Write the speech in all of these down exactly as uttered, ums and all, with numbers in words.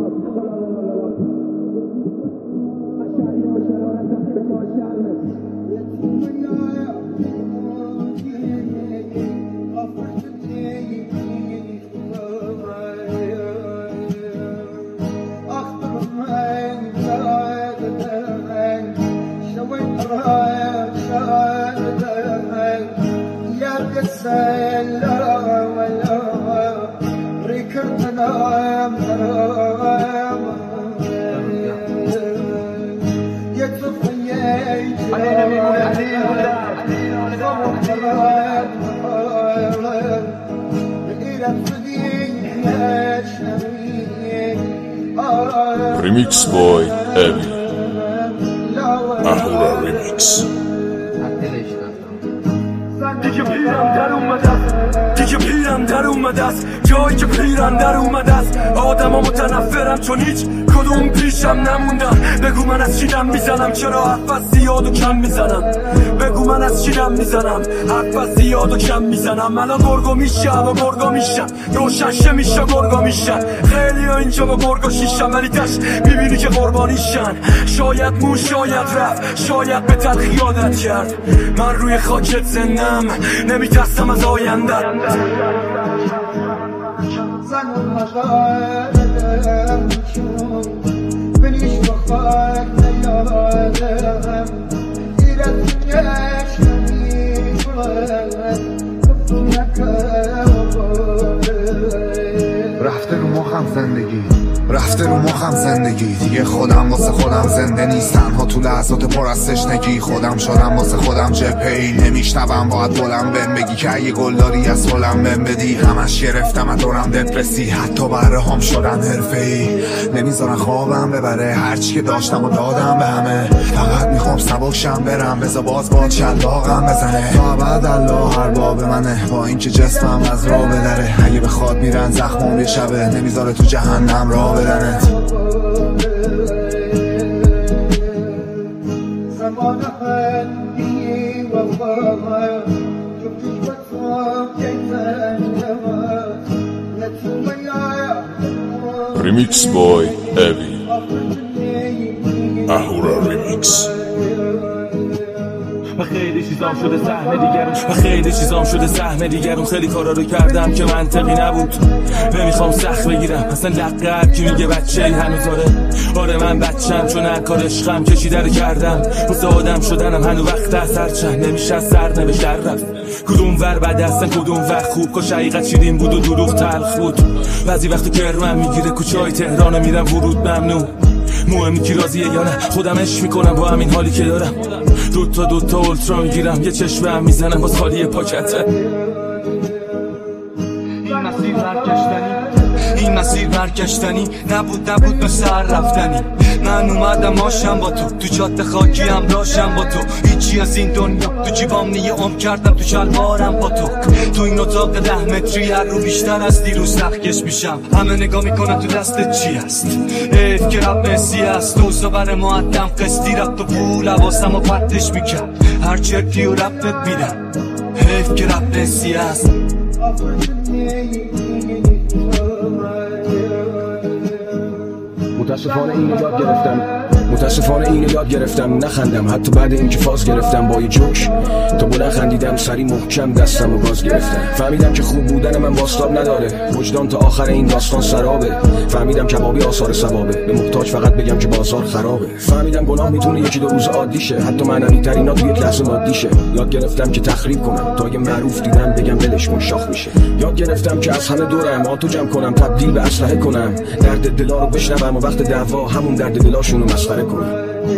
Remix boy Evi Ahura remix. دیگه پیرم در اومده است دیگه پیرم در اومده است جایی که پیرم در اومده است آدم ها متنفرم چون هیچ کدوم پیشم نموندم. بگو من از چیدم میزنم چرا حرف از زیاد و کم میزنم. بگو من از چیدم میزنم حرف از زیاد و کم میزنم. من گرگو میشم و گرگو میشم روشنشه میشه گرگو میشن. خیلی ها اینجا با گرگو شیشم ولی تش میبینی که قربانیشن. شاید مون شاید رفت شاید به تلخی عادت کرد. من روی خاکت زندم نمیترسم از آینده. رفته رو مخم زندگی رفته رو مخم زندگی دیگه خودم واسه خودم زنده نیست. تنها تو لحظات پر از تشنگی خودم شدم واسه خودم جبهه‌ای. نمیشنوم باید بلند بهم بگی که اگه گلداری از گلم بهم بدی. همش گرفتم از دورم دپرسی حتی بره هم شدن حرفه‌ای. نمیذارن خوابم ببره هرچی که داشتم و دادم به همه. فقط میخوام سبکشم برم بذار باز باد شلاقم بزنه. تا ابد الله هر باب منه با اینکه جسمم از راه بدره. اگه بخواد میرن زخمام یه شبه نمیذاره تو جهنم راه بدنت. Remix boy Evi Ahura remix. و خیلی چیزام شده سهم دیگرون و خیلی چیزام شده سهم دیگرون. خیلی کارا رو کردم که منطقی نبود. نمیخوام سخت بگیرم اصلا لقب که میگه بچه هنوز آره آره من بچم چون هر کار عشقم کشیده رو کردم. واسه آدم شدنم هنو وقت اثر چند نمیشه از سر نوشت رفت. کدوم ور بد هستن کدوم ور خوب کاش حقیقت شیرین بود و دروغ تلخ بود. بعضی وقتی کرمم میگیره کوچه های تهران میرم ورود ممنوع. مهمی که راضیه یا نه خودم عشق میکنم با همین حالی که دارم. دوتا دوتا اولترا میگیرم یه چشمه هم میزنم باز خالی پاکته. این مسیر برگشتنی این مسیر برگشتنی نبود نبود به سر رفتنی. من اومدم آشم با تو تو جاده خاکی هم راشم با تو. هیچی از این دنیا تو جیبام نیه عمر کردم تو شلوارم با تو. تو این اتاق ده متری هر رو بیشتر از دیروز نخکش میشم. همه نگاه میکنن تو دستت چی هست. حیف که رب نسی هست دوستا بر معدم قسطی رفت و پول حواسم و پرتش میکرد. هر چرکی و ربت میدم حیف که رب نسی هست. متاسفانه اینو یاد گرفتم متاسفانه اینو یاد گرفتم نخندم حتی بعد اینکه فاز گرفتم با یه جوک. تا بلند خندیدم سری محکم دستم و باز گرفتم. فهمیدم که خوب بودن من واسطاب نداره. وجدان تا آخر این داستان سرابه. فهمیدم کبابی آثار ثوابه به محتاج فقط بگم که بازار خرابه. فهمیدم گناه میتونه یکی دو روز عادی شه حتی معنوی ترینا توی یک لحظه مادی شه. یاد گرفتم که تخریب کنم تا یه معروف دیدم بگم ولش کن شاخ میشه. یاد گرفتم که از همه دورم آتو جمع کنم تبدیل به اسلحه کنم. درد دلا رو بشنوم و وقت دعوا همون درد دلاشون رو مسخره کنم.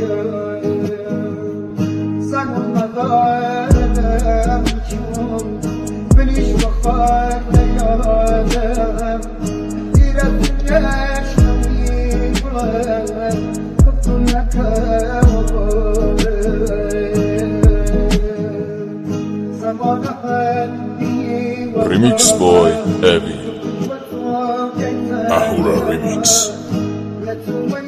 Remix boy Evi Ahura remix.